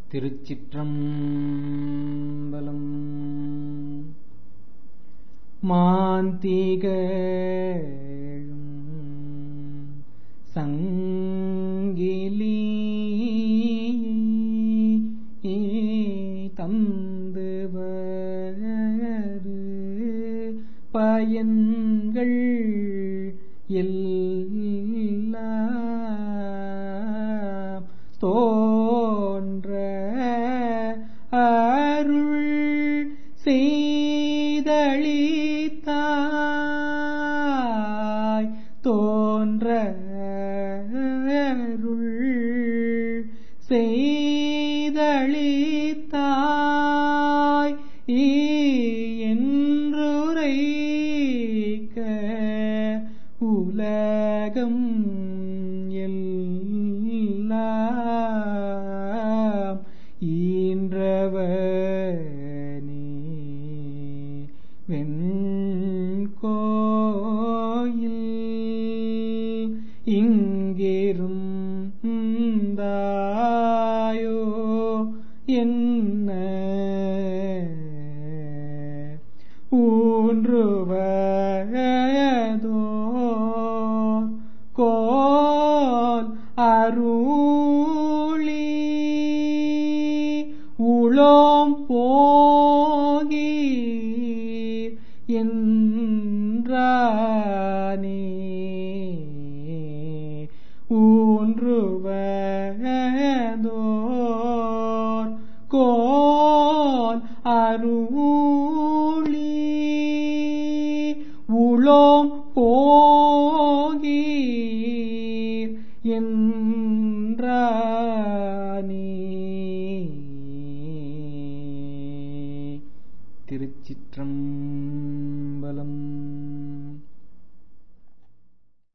திருச்சிற்றம்பலம். மாந்திகழும் சங்கிலி தந்துவரு பயன்கள் எல்லாம் தோன்ற அருள் செய்தளித்தாய், தோன்ற அருள் செய்தளித்தாய் என்றுரைக்க உலகம் எல்லாம் ஈன்றவனே வெண்கோயில் இங்கிருந்தாயோ என்ன ஊன்றுவதோர் கோல் அருளி உளோம் போகீர் என்றானே. ஊன்றுவதோர் கோல் அருளி உளோம் போகீர் என்றானே. திருச்சிற்றம்பலம்.